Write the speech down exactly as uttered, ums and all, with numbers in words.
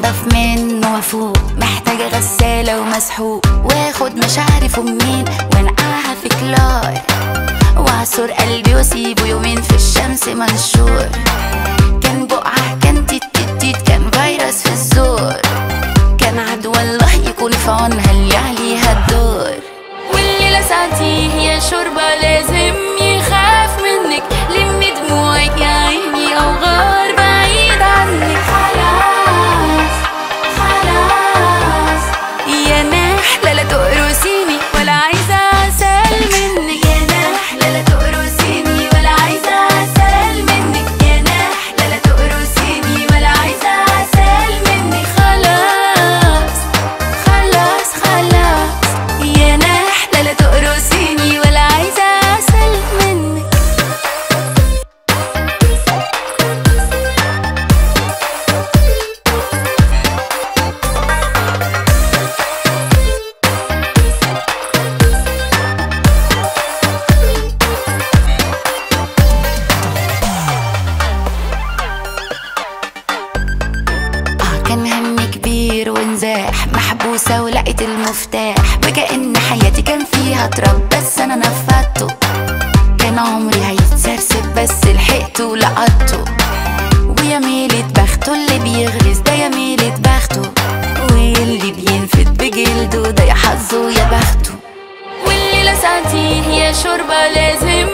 انضف منه وافوق، محتاجة غسالة ومسحوق، واخد مشاعري فمين وانقعها في كلار، واعصر قلبي واسيبه يومين في الشمس منشور. كان بقعة، كان تيت تيت تيت، كان فيروس في الزور، كان عدوى الله يكون في عونها اللي عليها الدور. واللي لسعتيه هي شوربة لازم يخاف منك، لمي دموعك يا عيني او غار بعيد عنك. خلاص خلاص يا نحلة لا تقرصيني ولا عايزة عسل منك، يا نحلة لا تقرصيني ولا عايزة عسل منك، يا نحلة لا تقرصيني ولا عايزة عسل منك. خلاص خلاص خلاص يا نحلة لا تقرصيني ولا عايزة عسل منك. كان همي كبير ونزاح، محبوسة ولقيت المفتاح، وكأن حياتي كان فيها تراب بس أنا نفذته. كان عمري هيتسرسب بس لحقته ولقطته، ويا ميلة بخته اللي بيغرز ده يا ميلة بخته، واللي بينفد بجلده ده يا حظه يا بخته. واللي لسعتيه هي شوربة لازم